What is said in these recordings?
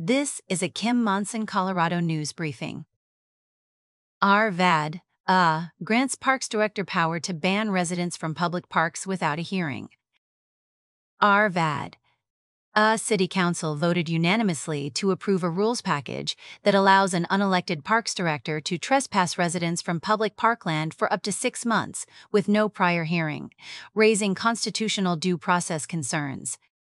This is a Kim Monson, Colorado news briefing. RVAD, grants Parks Director power to ban residents from public parks without a hearing. RVAD, City Council voted unanimously to approve a rules package that allows an unelected Parks Director to trespass residents from public parkland for up to 6 months with no prior hearing, raising constitutional due process concerns.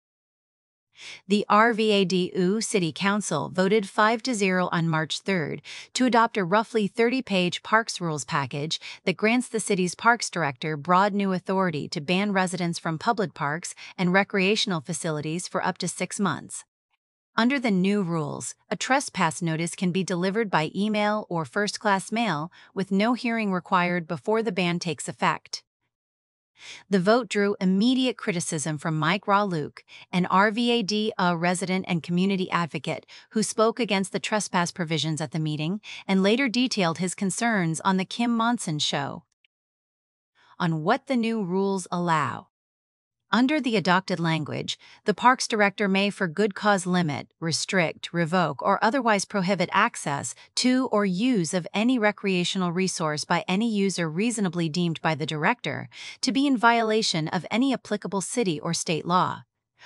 The RVAD City Council voted 5-0 on March 3 to adopt a roughly 30-page parks rules package that grants the city's parks director broad new authority to ban residents from public parks and recreational facilities for up to 6 months. Under the new rules, a trespass notice can be delivered by email or first-class mail with no hearing required before the ban takes effect. The vote drew immediate criticism from Mike Rawluke, an RVAD resident and community advocate who spoke against the trespass provisions at the meeting and later detailed his concerns on The Kim Monson Show. On what the new rules allow. Under the adopted language, the Parks Director may for good cause limit, restrict, revoke, or otherwise prohibit access to or use of any recreational resource by any user reasonably deemed by the Director to be in violation of any applicable city or state law.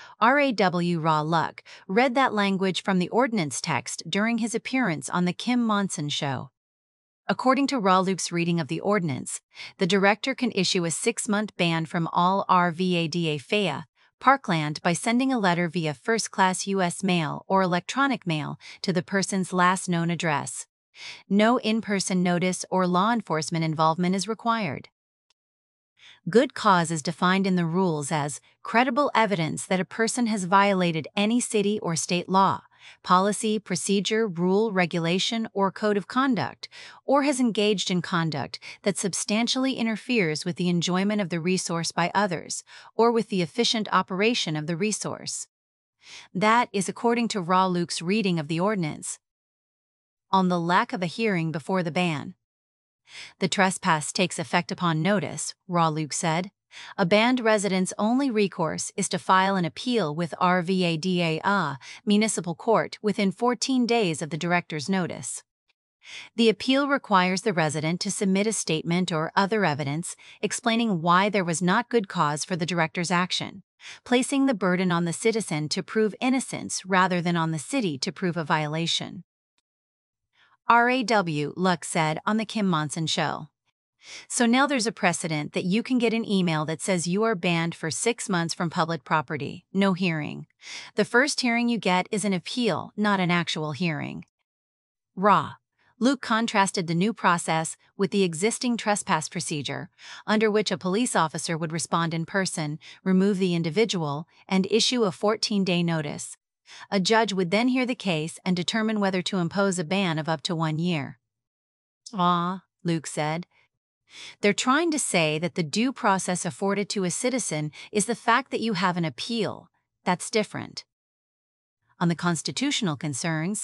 Rawluke read that language from the ordinance text during his appearance on The Kim Monson Show. According to Rawluke's reading of the ordinance, the Director can issue a 6-month ban from all RVAD FEA parkland by sending a letter via first-class U.S. mail or electronic mail to the person's last known address. No in-person notice or law enforcement involvement is required. Good cause is defined in the rules as credible evidence that a person has violated any city or state law, policy, procedure, rule, regulation, or code of conduct, or has engaged in conduct that substantially interferes with the enjoyment of the resource by others, or with the efficient operation of the resource. That is according to Rawluke's reading of the ordinance. On the lack of a hearing before the ban. The trespass takes effect upon notice, Rawluke said. A banned resident's only recourse is to file an appeal with RVAD municipal court within 14 days of the Director's notice. The appeal requires the resident to submit a statement or other evidence explaining why there was not good cause for the Director's action, placing the burden on the citizen to prove innocence rather than on the city to prove a violation. Rawluke said on The Kim Monson Show. So now there's a precedent that you can get an email that says you are banned for 6 months from public property, no hearing. The first hearing you get is an appeal, not an actual hearing. Rawluke contrasted the new process with the existing trespass procedure, under which a police officer would respond in person, remove the individual, and issue a 14-day notice. A judge would then hear the case and determine whether to impose a ban of up to 1 year. Rawluke said. They're trying to say that the due process afforded to a citizen is the fact that you have an appeal. That's different. On the constitutional concerns,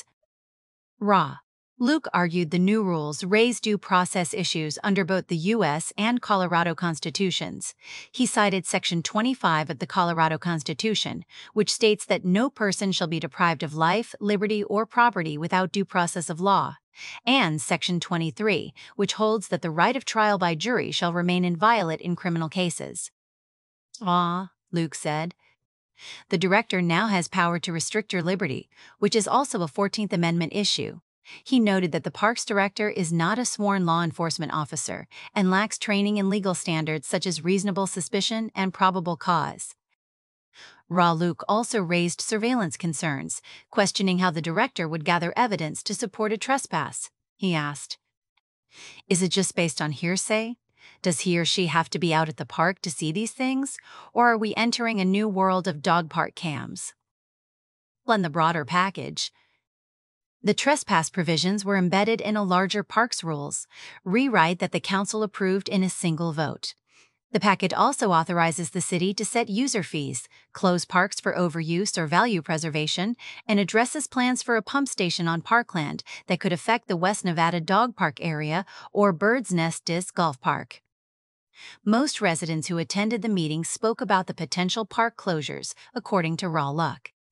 Rawluke argued the new rules raise due process issues under both the U.S. and Colorado constitutions. He cited Section 25 of the Colorado Constitution, which states that no person shall be deprived of life, liberty, or property without due process of law, and Section 23, which holds that the right of trial by jury shall remain inviolate in criminal cases. Rawluke said. The Director now has power to restrict your liberty, which is also a 14th Amendment issue. He noted that the Parks Director is not a sworn law enforcement officer and lacks training in legal standards such as reasonable suspicion and probable cause. Rawluke also raised surveillance concerns, questioning how the Director would gather evidence to support a trespass. He asked, "Is it just based on hearsay? Does he or she have to be out at the park to see these things? Or are we entering a new world of dog park cams?" In the broader package, the trespass provisions were embedded in a larger parks rules rewrite that the Council approved in a single vote. The package also authorizes the city to set user fees, close parks for overuse or value preservation, and addresses plans for a pump station on parkland that could affect the West Nevada Dog Park area or Bird's Nest Disc Golf Park. Most residents who attended the meeting spoke about the potential park closures, according to Rawluke.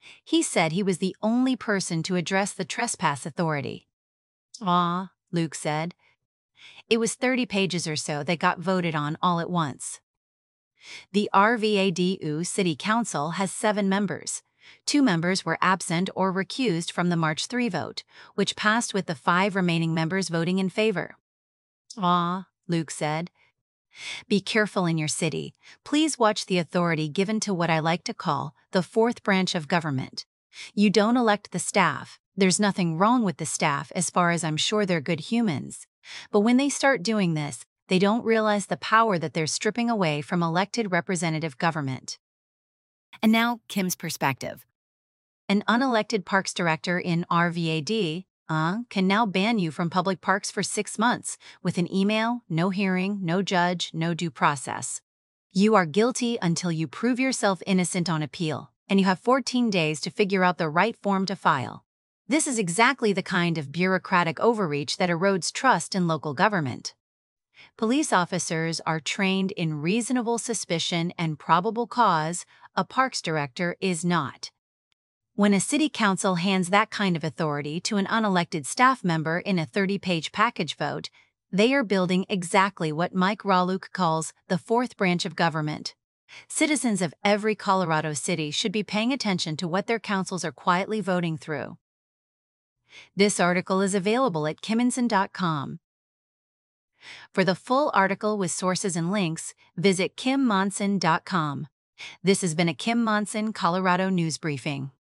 He said he was the only person to address the trespass authority. "Aw," Luke said. It was 30 pages or so that got voted on all at once. The RVADU City Council has 7 members. 2 members were absent or recused from the March 3 vote, which passed with the 5 remaining members voting in favor. "Aw," Luke said. "Be careful in your city. Please watch the authority given to what I like to call the fourth branch of government. You don't elect the staff. There's nothing wrong with the staff as far as I'm sure they're good humans. But when they start doing this, they don't realize the power that they're stripping away from elected representative government." And now, Kim's perspective. An unelected parks director in RVAD can now ban you from public parks for 6 months with an email, no hearing, no judge, no due process. You are guilty until you prove yourself innocent on appeal, and you have 14 days to figure out the right form to file. This is exactly the kind of bureaucratic overreach that erodes trust in local government. Police officers are trained in reasonable suspicion and probable cause. A parks director is not. When a city council hands that kind of authority to an unelected staff member in a 30-page package vote, they are building exactly what Mike Raluk calls the fourth branch of government. Citizens of every Colorado city should be paying attention to what their councils are quietly voting through. This article is available at kimmonson.com. For the full article with sources and links, visit kimmonson.com. This has been a Kim Monson Colorado News Briefing.